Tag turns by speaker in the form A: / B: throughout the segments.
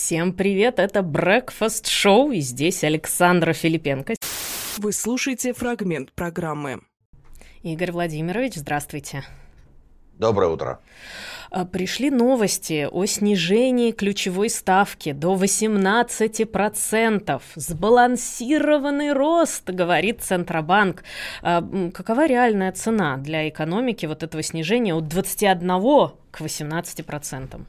A: Всем привет, это Breakfast Show, и здесь Александра Филипенко.
B: Вы слушаете фрагмент программы.
A: Игорь Владимирович, здравствуйте.
C: Доброе утро.
A: Пришли новости о снижении ключевой ставки до 18%. Сбалансированный рост, говорит Центробанк. Какова реальная цена для экономики вот этого снижения от 21 к 18%?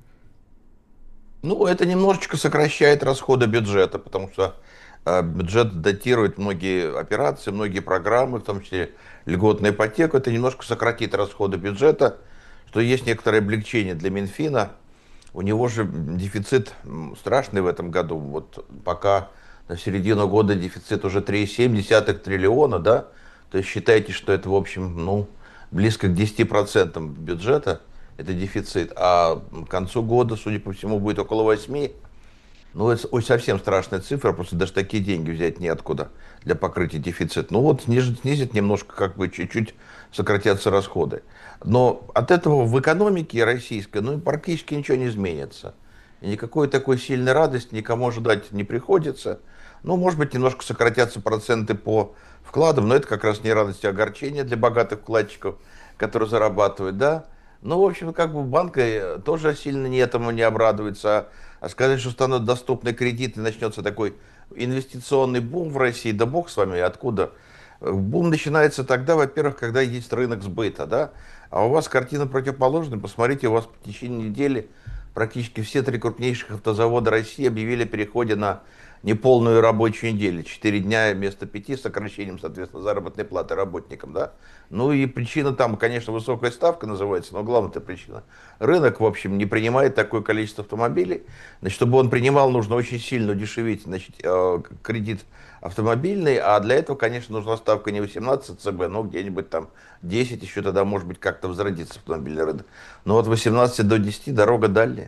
C: Ну, это немножечко сокращает расходы бюджета, потому что бюджет датирует многие операции, многие программы, в том числе льготную ипотеку. Это немножко сократит расходы бюджета, что есть некоторое облегчение для Минфина. У него же дефицит страшный в этом году. Вот пока на середину года дефицит уже 3,7 триллиона, да? То есть считайте, что это, в общем, близко к 10% бюджета. Это дефицит. А к концу года, судя по всему, будет около 8. Это совсем страшная цифра, просто даже такие деньги взять неоткуда для покрытия дефицита. Снизит немножко, чуть-чуть сократятся расходы. Но от этого в экономике российской, практически ничего не изменится. И никакой такой сильной радости никому ожидать не приходится. Может быть, немножко сократятся проценты по вкладам, но это как раз не радость, а огорчение для богатых вкладчиков, которые зарабатывают, да. В общем, банк тоже сильно этому не обрадуется. А сказать, что станут доступны кредиты, начнется такой инвестиционный бум в России, да бог с вами, откуда? Бум начинается тогда, во-первых, когда есть рынок сбыта, да? А у вас картина противоположная. Посмотрите, у вас в течение недели практически все 3 крупнейших автозавода России объявили о переходе на неполную рабочую неделю. 4 дня вместо 5 с сокращением, соответственно, заработной платы работникам, да. И причина там, конечно, высокая ставка называется, но главная причина. Рынок, в общем, не принимает такое количество автомобилей. Чтобы он принимал, нужно очень сильно удешевить, кредит автомобильный, а для этого, конечно, нужна ставка не 18 ЦБ, но где-нибудь там 10, еще тогда, может быть, как-то возродится автомобильный рынок. От 18 до 10 дорога дальняя.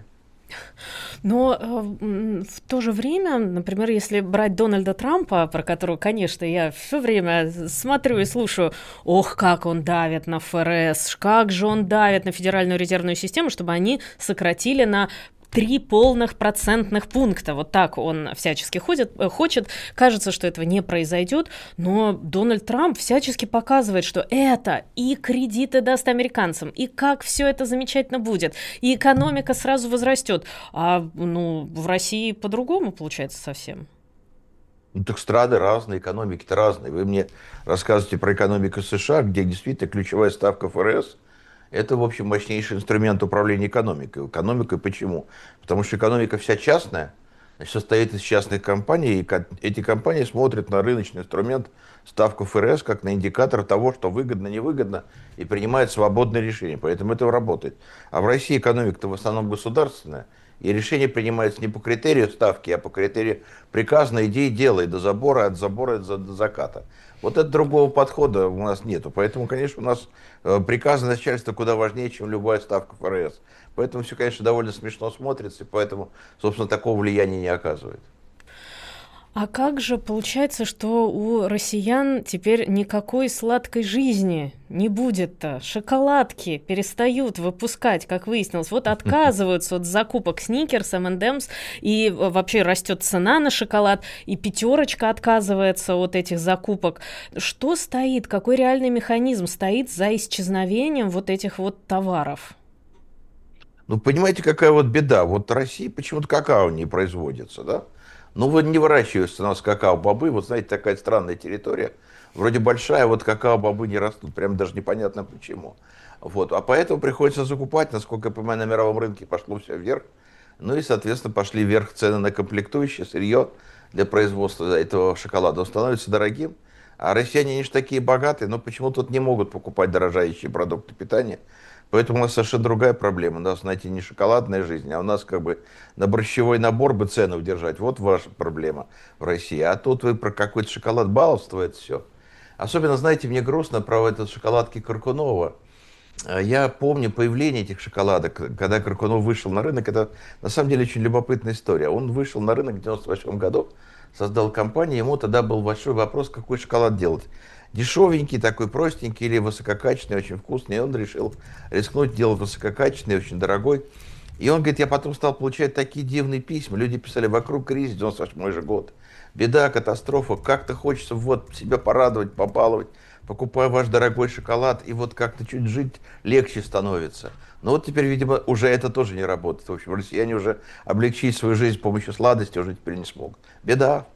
A: Но в то же время, например, если брать Дональда Трампа, про которого, конечно, я все время смотрю и слушаю, как он давит на ФРС, как же он давит на Федеральную резервную систему, чтобы они сократили на 3 полных процентных пункта. Вот так он всячески хочет. Кажется, что этого не произойдет, но Дональд Трамп всячески показывает, что это и кредиты даст американцам, и как все это замечательно будет, и экономика сразу возрастет. А в России по-другому получается совсем.
C: Так страны разные, экономики-то разные. Вы мне рассказываете про экономику США, где действительно ключевая ставка ФРС. Это, в общем, мощнейший инструмент управления экономикой. Экономикой почему? Потому что экономика вся частная, состоит из частных компаний, и эти компании смотрят на рыночный инструмент, ставку ФРС, как на индикатор того, что выгодно, невыгодно, и принимают свободные решения. Поэтому это работает. А в России экономика-то в основном государственная, и решение принимается не по критерию ставки, а по критерию приказа, иди и делай, до забора, от забора до заката. Вот это другого подхода у нас нету. Поэтому, конечно, у нас приказы начальства куда важнее, чем любая ставка ФРС. Поэтому все, конечно, довольно смешно смотрится, и поэтому, собственно, такого влияния не оказывает.
A: А как же получается, что у россиян теперь никакой сладкой жизни не будет-то? Шоколадки перестают выпускать, как выяснилось. Вот отказываются от закупок Сникерс, M&M's, и вообще растет цена на шоколад, и Пятерочка отказывается от этих закупок. Что стоит, какой реальный механизм стоит за исчезновением вот этих вот товаров?
C: Понимаете, какая беда? В России почему-то какао не производится, да? Не выращиваются у нас какао-бобы. Знаете, такая странная территория. Вроде большая, какао-бобы не растут. Прям даже непонятно почему. А поэтому приходится закупать. Насколько я понимаю, на мировом рынке пошло все вверх. И, соответственно, пошли вверх цены на комплектующие, сырье для производства этого шоколада. Он становится дорогим. А россияне, они же такие богатые, но почему-то не могут покупать дорожающие продукты питания. Поэтому у нас совершенно другая проблема. У нас, знаете, не шоколадная жизнь, а у нас на борщевой набор бы цену удержать. Вот ваша проблема в России. А тут вы про какой-то шоколад баловствуете все. Особенно, знаете, мне грустно про этот шоколадки Каркунова. Я помню появление этих шоколадок, когда Каркунов вышел на рынок. Это, на самом деле, очень любопытная история. Он вышел на рынок в 1998 году, создал компанию. Ему тогда был большой вопрос, какой шоколад делать. Дешевенький, такой простенький или высококачественный, очень вкусный. И он решил рискнуть делать высококачественный, очень дорогой. И он говорит, я потом стал получать такие дивные письма. Люди писали, вокруг кризис, 98 же год. Беда, катастрофа, как-то хочется вот себя порадовать, побаловать. Покупаю ваш дорогой шоколад, и вот как-то чуть жить легче становится. Но вот теперь, видимо, уже это тоже не работает. В общем, россияне уже облегчить свою жизнь с помощью сладости уже теперь не смогут. Беда.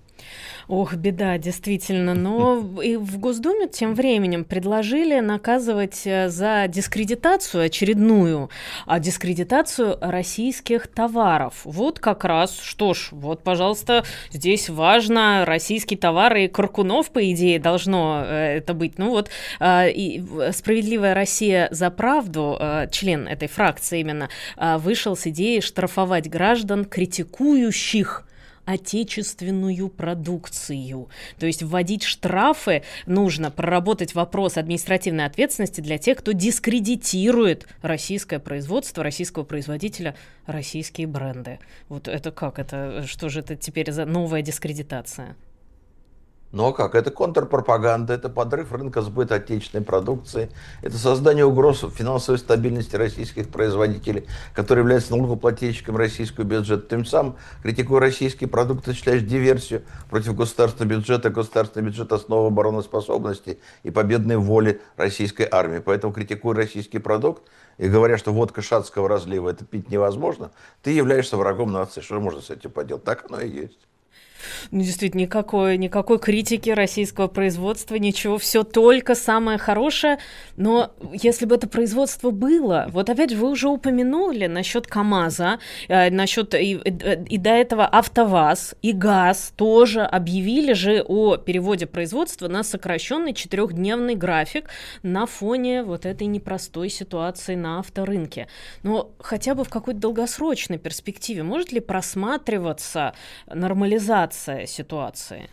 A: Ох, беда, действительно. Но и в Госдуме тем временем предложили наказывать за дискредитацию очередную, а дискредитацию российских товаров. Вот как раз, что ж, вот, пожалуйста, здесь важно, российские товары, и Каркунов, по идее, должно это быть. Ну вот, и «Справедливая Россия за правду», член этой фракции именно, вышел с идеей штрафовать граждан, критикующих отечественную продукцию. То есть вводить штрафы нужно, проработать вопрос административной ответственности для тех, кто дискредитирует российское производство, российского производителя, российские бренды. Вот это как? Это что же это теперь за новая дискредитация?
C: Ну а как? Это контрпропаганда, это подрыв рынка сбыта отечественной продукции, это создание угроз финансовой стабильности российских производителей, которые являются налогоплательщиками российского бюджета. Тем самым, критикуя российские продукты, осуществляешь диверсию против государственного бюджета. Государственный бюджет – основа обороноспособности и победной воли российской армии. Поэтому, критикуя российский продукт и говоря, что водка шацкого разлива – это пить невозможно, ты являешься врагом нации. Что можно с этим поделать? Так оно и есть.
A: Ну, действительно, никакой критики российского производства, ничего, все только самое хорошее. Но если бы это производство было, вот опять же, вы уже упомянули насчет КАМАЗа, насчет и до этого АвтоВАЗ и ГАЗ тоже объявили же о переводе производства на сокращенный 4-дневный график на фоне вот этой непростой ситуации на авторынке. Но хотя бы в какой-то долгосрочной перспективе может ли просматриваться нормализация ситуации?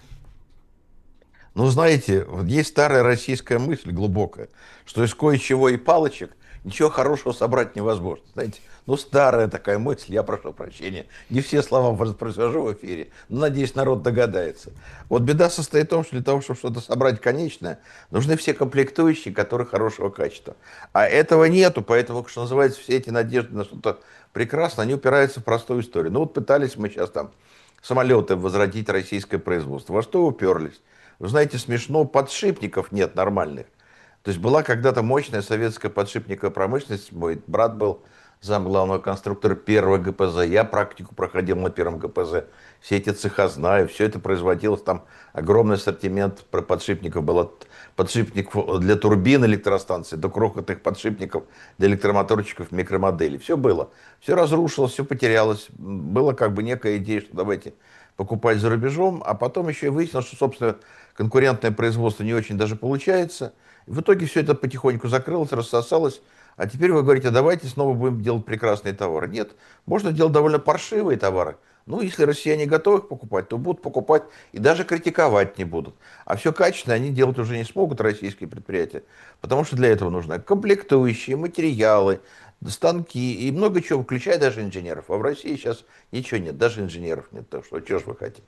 C: Ну, знаете, вот есть старая российская мысль глубокая, что из кое-чего и палочек ничего хорошего собрать невозможно. Знаете, ну, старая такая мысль, я прошу прощения, не все слова воспроизвожу в эфире, но, надеюсь, народ догадается. Вот беда состоит в том, что для того, чтобы что-то собрать конечное, нужны все комплектующие, которые хорошего качества. А этого нету, поэтому, что называется, все эти надежды на что-то прекрасное, они упираются в простую историю. Ну, вот пытались мы сейчас там самолеты возродить российское производство. Во что уперлись? Вы знаете, смешно, подшипников нет нормальных. То есть была когда-то мощная советская подшипниковая промышленность. Мой брат был зам главного конструктора первого ГПЗ. Я практику проходил на первом ГПЗ. Все эти цеха знаю. Все это производилось. Там огромный ассортимент подшипников. Был подшипников для турбин электростанции до крохотных подшипников для электромоторчиков микромоделей. Все было. Все разрушилось, все потерялось. Была как бы некая идея, что давайте покупать за рубежом. А потом еще и выяснилось, что, собственно, конкурентное производство не очень даже получается. В итоге все это потихоньку закрылось, рассосалось. А теперь вы говорите, давайте снова будем делать прекрасные товары. Нет, можно делать довольно паршивые товары. Ну, если россияне готовы их покупать, то будут покупать и даже критиковать не будут. А все качественное они делать уже не смогут, российские предприятия. Потому что для этого нужны комплектующие, материалы, станки и много чего, включая даже инженеров. А в России сейчас ничего нет, даже инженеров нет. Так что, что же вы хотите?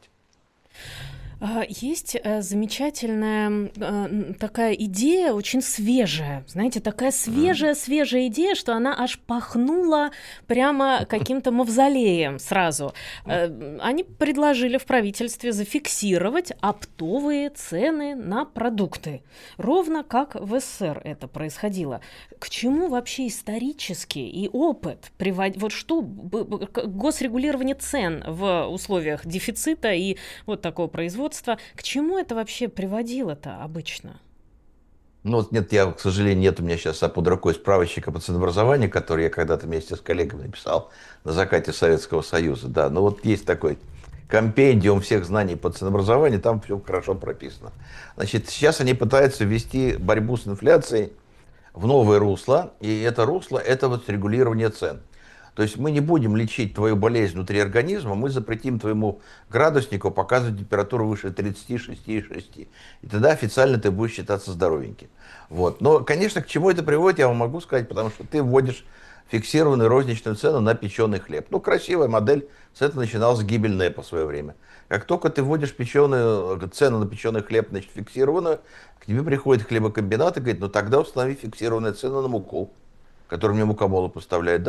A: Есть замечательная такая идея, очень свежая, знаете, такая свежая идея, что она аж пахнула прямо каким-то мавзолеем сразу. Они предложили в правительстве зафиксировать оптовые цены на продукты, ровно как в СССР это происходило. К чему вообще исторически и опыт приводить? Вот что госрегулирование цен в условиях дефицита и вот такого производства, к чему это вообще приводило-то обычно?
C: Ну, вот нет, к сожалению, нет у меня сейчас под рукой справочника по ценообразованию, который я когда-то вместе с коллегами написал на закате Советского Союза. Да, но вот есть такой компендиум всех знаний по ценообразованию, там все хорошо прописано. Значит, сейчас они пытаются ввести борьбу с инфляцией в новое русло, и это русло – это вот регулирование цен. То есть мы не будем лечить твою болезнь внутри организма, мы запретим твоему градуснику показывать температуру выше 36,6. И тогда официально ты будешь считаться здоровеньким. Вот. Но, конечно, к чему это приводит, я вам могу сказать, потому что ты вводишь фиксированную розничную цену на печеный хлеб. Ну, красивая модель, с этого начиналась гибель НЭПа в свое время. Как только ты вводишь цену на печеный хлеб, значит, фиксированную, к тебе приходит хлебокомбинат и говорит, ну тогда установи фиксированную цену на муку, которую мне мукомолы поставляют, да?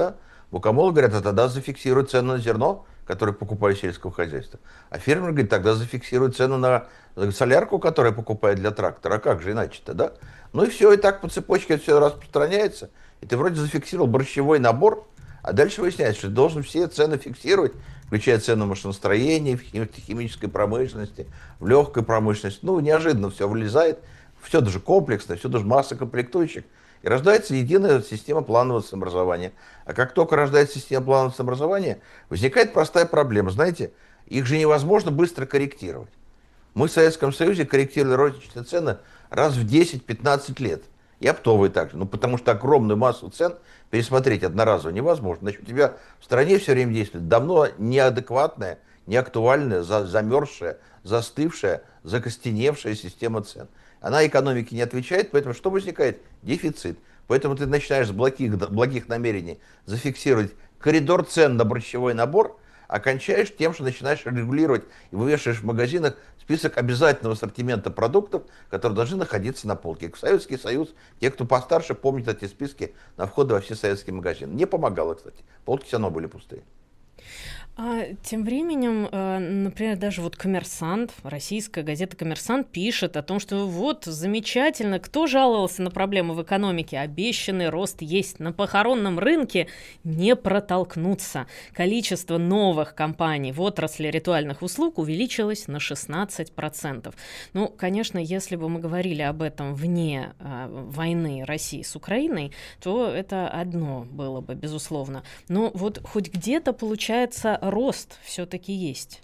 C: Мукомолы говорят, а тогда зафиксируй цену на зерно, которое покупает сельского хозяйства. А фермер говорит, тогда зафиксируй цену на солярку, которую покупает для трактора. А как же иначе-то, да? Ну и все, и так по цепочке это все распространяется. И ты вроде зафиксировал борщевой набор, а дальше выясняется, что ты должен все цены фиксировать, включая цену машиностроения, в химической промышленности, в легкой промышленности. Ну, неожиданно все вылезает, все даже комплексно, все даже масса комплектующих. И рождается единая система планового самообразования. А как только рождается система планового самообразования, возникает простая проблема. Знаете, их же невозможно быстро корректировать. Мы в Советском Союзе корректировали розничные цены раз в 10-15 лет. И оптовые также. Ну, потому что огромную массу цен пересмотреть одноразово невозможно. Значит, у тебя в стране все время действует давно неадекватная, неактуальная, замерзшая, застывшая, закостеневшая система цен. Она экономике не отвечает, поэтому что возникает? Дефицит. Поэтому ты начинаешь с благих намерений зафиксировать коридор цен на борщевой набор, а кончаешь тем, что начинаешь регулировать и вывешиваешь в магазинах список обязательного ассортимента продуктов, которые должны находиться на полке. Советский Союз, те, кто постарше, помнят эти списки на входы во все советские магазины. Не помогало, кстати. Полки все равно были пустые.
A: А тем временем, например, даже вот «Коммерсант», российская газета «Коммерсант» пишет о том, что вот замечательно, кто жаловался на проблемы в экономике, обещанный рост есть, на похоронном рынке не протолкнуться. Количество новых компаний в отрасли ритуальных услуг увеличилось на 16%. Ну, конечно, если бы мы говорили об этом вне войны России с Украиной, то это одно было бы, безусловно. Но вот хоть где-то, получается, рост все-таки есть.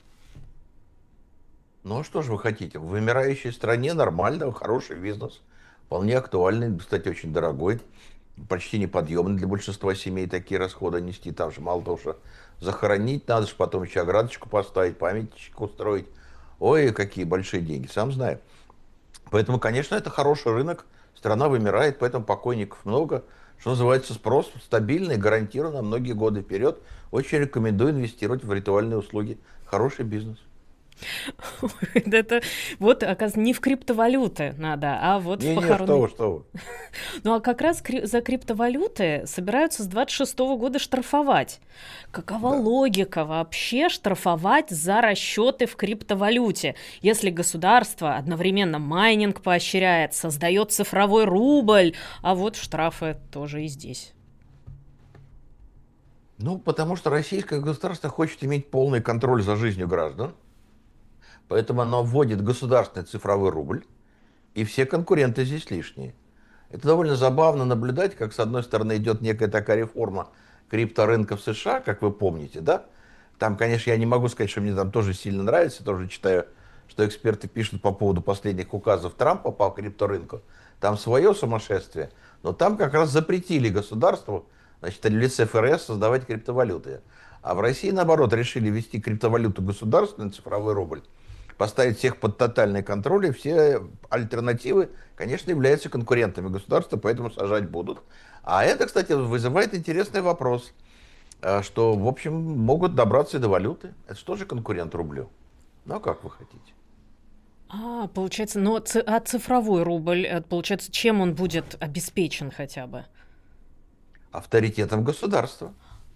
C: Ну, а что же вы хотите? В вымирающей стране нормально, хороший бизнес. Вполне актуальный, кстати, очень дорогой. Почти неподъемный для большинства семей такие расходы нести. Там же мало того, что захоронить надо, же потом еще оградочку поставить, памятничек устроить. Ой, какие большие деньги, сам знаю. Поэтому, конечно, это хороший рынок. Страна вымирает, поэтому покойников много. Что называется, спрос стабильный, гарантированно на многие годы вперед. Очень рекомендую инвестировать в ритуальные услуги. Хороший бизнес.
A: Это вот, оказывается, не в криптовалюты надо, а вот в похоронные.
C: Не, что вы.
A: Ну, а как раз за криптовалюты собираются с 26 года штрафовать. Какова логика вообще штрафовать за расчеты в криптовалюте, если государство одновременно майнинг поощряет, создает цифровой рубль, а вот штрафы тоже и здесь?
C: Ну, потому что российское государство хочет иметь полный контроль за жизнью граждан. Поэтому оно вводит государственный цифровой рубль, и все конкуренты здесь лишние. Это довольно забавно наблюдать, как с одной стороны идет некая такая реформа крипторынка в США, как вы помните, да? Там, конечно, я не могу сказать, что мне там тоже сильно нравится, тоже читаю, что эксперты пишут по поводу последних указов Трампа по крипторынку. Там свое сумасшествие, но там как раз запретили государству, значит, в лице ФРС создавать криптовалюты. А в России, наоборот, решили ввести криптовалюту государственный цифровой рубль, поставить всех под тотальный контроль, и все альтернативы, конечно, являются конкурентами государства, поэтому сажать будут. А это, кстати, вызывает интересный вопрос, что, в общем, могут добраться и до валюты. Это что же конкурент рублю? Ну, а как вы хотите?
A: Получается, но цифровой рубль, получается, чем он будет обеспечен хотя бы?
C: Авторитетом государства.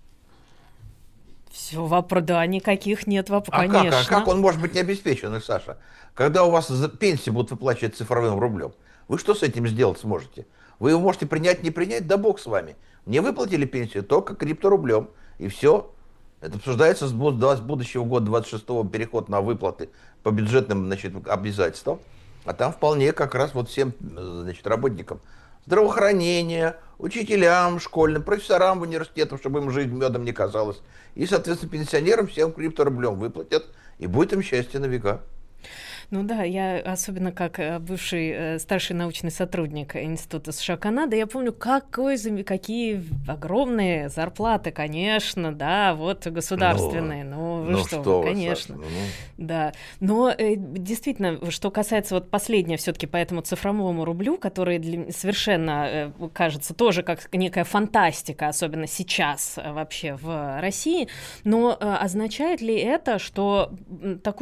A: Все, да, никаких нет вопросов,
C: конечно.
A: Конечно.
C: Как он может быть не обеспеченный, Саша? Когда у вас пенсии будут выплачивать цифровым рублем, вы что с этим сделать сможете? Вы его можете принять, не принять, да бог с вами. Мне выплатили пенсию только крипторублем, и все. Это обсуждается с будущего года 26-го переход на выплаты по бюджетным, значит, обязательствам. А там вполне как раз вот всем, значит, работникам здравоохранения, учителям школьным, профессорам в университетах, чтобы им жизнь медом не казалась. И, соответственно, пенсионерам всем крипторублем выплатят, и будет им счастье на века.
A: Ну да, я особенно как бывший старший научный сотрудник Института США-Канады, я помню, какие огромные зарплаты, конечно, да, вот государственные. Вы, конечно.
C: Саша,
A: Да, но действительно, что касается вот последнего все-таки по этому цифровому рублю, который совершенно кажется тоже как некая фантастика, особенно сейчас вообще в России, но означает ли это, что такое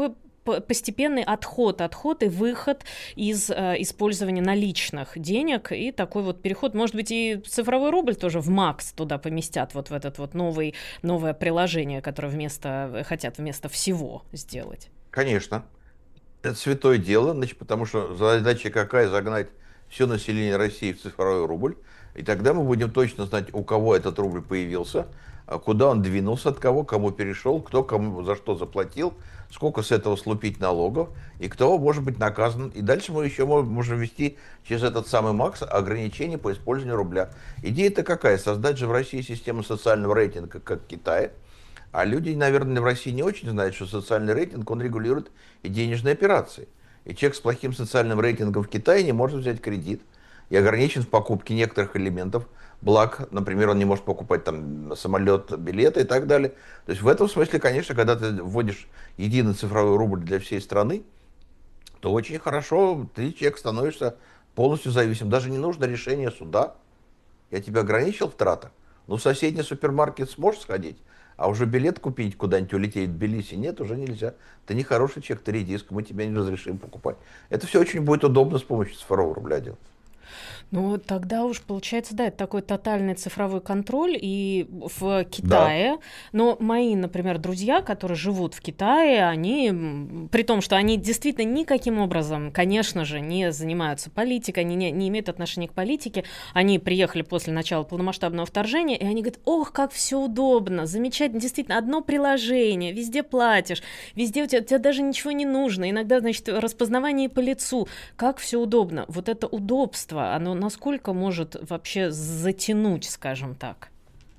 A: постепенный отход и выход из использования наличных денег, и такой вот переход, может быть, и цифровой рубль тоже в МАКС туда поместят, вот в этот вот новое приложение, которое хотят вместо всего сделать.
C: Конечно. Это святое дело, значит, потому что задача какая? Загнать все население России в цифровой рубль, и тогда мы будем точно знать, у кого этот рубль появился, куда он двинулся, от кого, кому перешел, кто кому за что заплатил, сколько с этого слупить налогов, и кто может быть наказан. И дальше мы еще можем ввести через этот самый МАКС ограничения по использованию рубля. Идея-то какая? Создать же в России систему социального рейтинга, как в Китае. А люди, наверное, в России не очень знают, что социальный рейтинг, он регулирует и денежные операции. И человек с плохим социальным рейтингом в Китае не может взять кредит и ограничен в покупке некоторых элементов благ. Например, он не может покупать там самолет, билеты и так далее. То есть в этом смысле, конечно, когда ты вводишь единый цифровой рубль для всей страны, то очень хорошо ты, человек, становишься полностью зависим. Даже не нужно решение суда. Я тебя ограничил в тратах. Ну, в соседний супермаркет сможешь сходить, а уже билет купить куда-нибудь улететь в Тбилиси нет, уже нельзя. Ты не хороший человек, ты редиск, мы тебя не разрешим покупать. Это все очень будет удобно с помощью цифрового рубля делать.
A: Ну, тогда уж получается, да, это такой тотальный цифровой контроль и в Китае. Да. Но мои, например, друзья, которые живут в Китае, они, при том, что они действительно никаким образом, конечно же, не занимаются политикой, они не имеют отношения к политике, они приехали после начала полномасштабного вторжения, и они говорят: ох, как все удобно, замечательно, действительно, одно приложение, везде платишь, везде у тебя даже ничего не нужно, иногда, значит, распознавание по лицу, как все удобно. Вот это удобство, оно насколько может вообще затянуть, скажем так?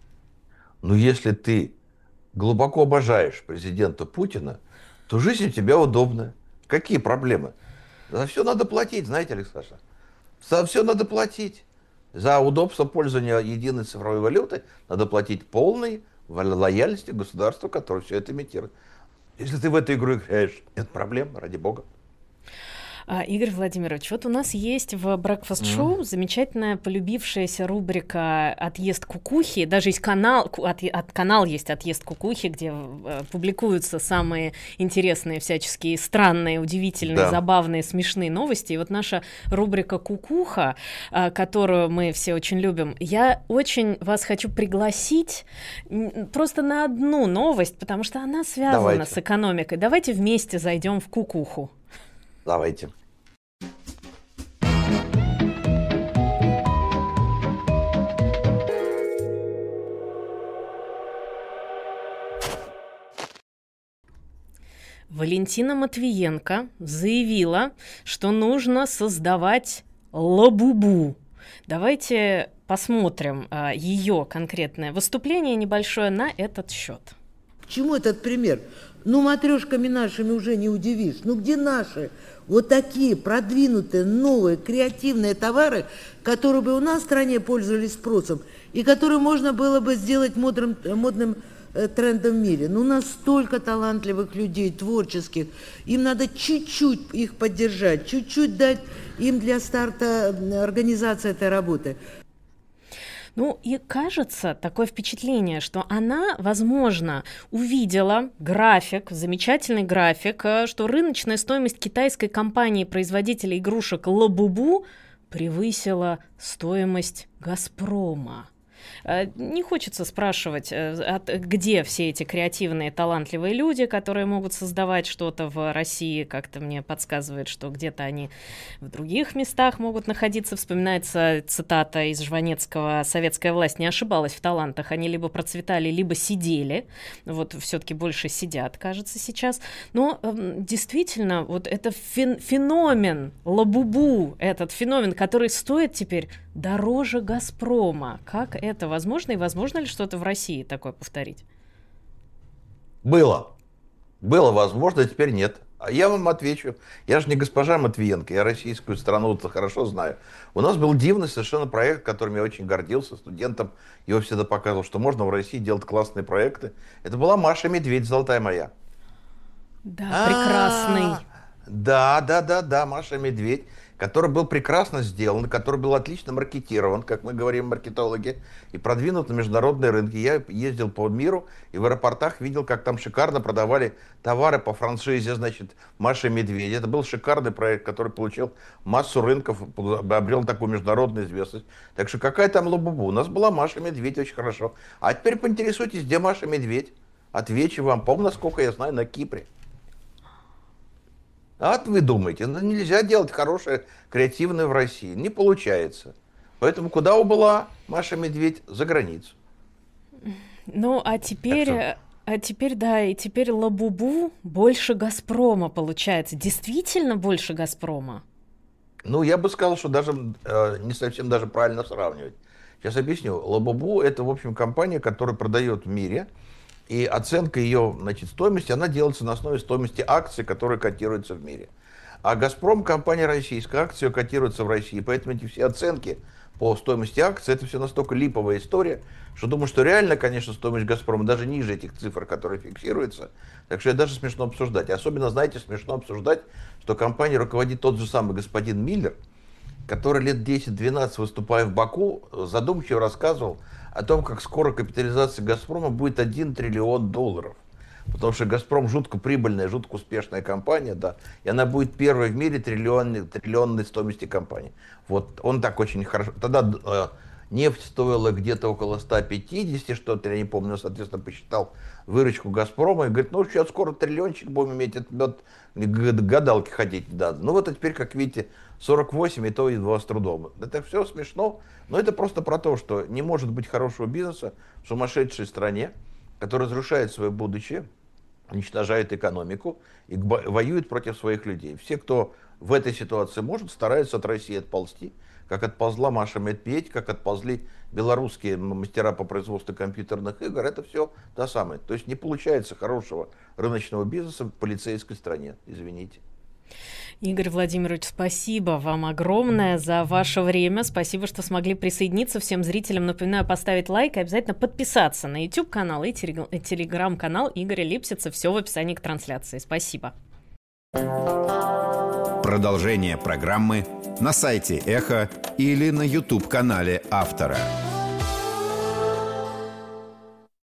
C: Ну, если ты глубоко обожаешь президента Путина, то жизнь у тебя удобная. Какие проблемы? За все надо платить, знаете, Александр. За все надо платить. За удобство пользования единой цифровой валютой надо платить полной лояльности государству, которое все это имитирует. Если ты в эту игру играешь, нет проблем, ради бога.
A: Игорь Владимирович, вот у нас есть в Breakfast Show замечательная полюбившаяся рубрика «Отъезд кукухи». Даже есть канал есть «Отъезд кукухи», где публикуются самые интересные, всяческие странные, удивительные, забавные, смешные новости. И вот наша рубрика «Кукуха», которую мы все очень любим, я очень вас хочу пригласить просто на одну новость, потому что она связана с экономикой. Давайте вместе зайдем в кукуху.
C: Давайте.
A: Валентина Матвиенко заявила, что нужно создавать лабубу. Давайте посмотрим ее конкретное выступление небольшое на этот счет.
D: К чему этот пример? Ну, матрешками нашими уже не удивишь. Ну, где наши вот такие продвинутые, новые, креативные товары, которые бы у нас в стране пользовались спросом и которые можно было бы сделать модным трендом в мире? Ну, у нас столько талантливых людей, творческих. Им надо чуть-чуть их поддержать, чуть-чуть дать им для старта организации этой работы.
A: Ну и кажется, такое впечатление, что она, возможно, увидела график, замечательный график, что рыночная стоимость китайской компании-производителя игрушек Лабубу превысила стоимость «Газпрома». Не хочется спрашивать, где все эти креативные, талантливые люди, которые могут создавать что-то в России. Как-то мне подсказывает, что где-то они в других местах могут находиться. Вспоминается цитата из Жванецкого: «Советская власть не ошибалась в талантах, они либо процветали, либо сидели». Вот все-таки больше сидят, кажется, сейчас. Но действительно, вот это феномен Лабубу, этот феномен, который стоит теперь дороже «Газпрома». Как это возможно? И возможно ли что-то в России такое повторить?
C: Было возможно, а теперь нет. А я вам отвечу. Я же не госпожа Матвиенко, я российскую страну-то хорошо знаю. У нас был дивный совершенно проект, которым я очень гордился. Студентам его всегда показывал, что можно в России делать классные проекты. Это была «Маша и Медведь», «Золотая моя».
A: Да, прекрасный.
C: Да, «Маша и Медведь». который был прекрасно сделан, который был отлично маркетирован, как мы говорим маркетологи, и продвинут на международные рынки. Я ездил по миру и в аэропортах видел, как там шикарно продавали товары по франшизе, значит, Маша и Медведь. Это был шикарный проект, который получил массу рынков, обрел такую международную известность. Так что какая там лабубу? У нас была Маша и Медведь, очень хорошо. А теперь поинтересуйтесь, где Маша и Медведь? Отвечу вам, по-моему, насколько я знаю, на Кипре. А вы думаете, нельзя делать хорошее, креативное в России. Не получается. Поэтому куда убыла Маша Медведь? За границу.
A: Ну, а теперь, да, и теперь лабубу больше «Газпрома» получается. Действительно больше «Газпрома»?
C: Ну, я бы сказал, что даже не совсем даже правильно сравнивать. Сейчас объясню. Лабубу — это, в общем, компания, которая продает в мире. И оценка ее, значит, стоимости, она делается на основе стоимости акций, которые котируются в мире. А «Газпром» — компания российская, акции котируются в России. Поэтому эти все оценки по стоимости акций, это все настолько липовая история, что думаю, что реально, конечно, стоимость «Газпрома» даже ниже этих цифр, которые фиксируются. Так что это даже смешно обсуждать. И особенно, знаете, смешно обсуждать, что компанией руководит тот же самый господин Миллер, который лет 10-12, выступая в Баку, задумчиво рассказывал о том, как скоро капитализация «Газпрома» будет 1 триллион долларов. Потому что «Газпром» жутко прибыльная, жутко успешная компания, да, и она будет первой в мире триллионной стоимости компании. Вот он так очень хорошо. Тогда нефть стоила где-то около 150, что-то, я не помню, соответственно, посчитал выручку «Газпрома» и говорит, ну, сейчас скоро триллиончик будем иметь, это гадалки ходить, да. Ну, вот а теперь, как видите, 48, и то едва с трудом. Это все смешно, но это просто про то, что не может быть хорошего бизнеса в сумасшедшей стране, которая разрушает свое будущее, уничтожает экономику и воюет против своих людей. Все, кто в этой ситуации может, стараются от России отползти, как отползла Маша Медведь, как отползли белорусские мастера по производству компьютерных игр. Это все то самое. То есть не получается хорошего рыночного бизнеса в полицейской стране. Извините.
A: Игорь Владимирович, спасибо вам огромное за ваше время. Спасибо, что смогли присоединиться. Всем зрителям напоминаю поставить лайк и обязательно подписаться на YouTube-канал и телеграм-канал Игоря Липсица. Все в описании к трансляции. Спасибо.
E: Продолжение программы на сайте Эхо или на YouTube-канале автора.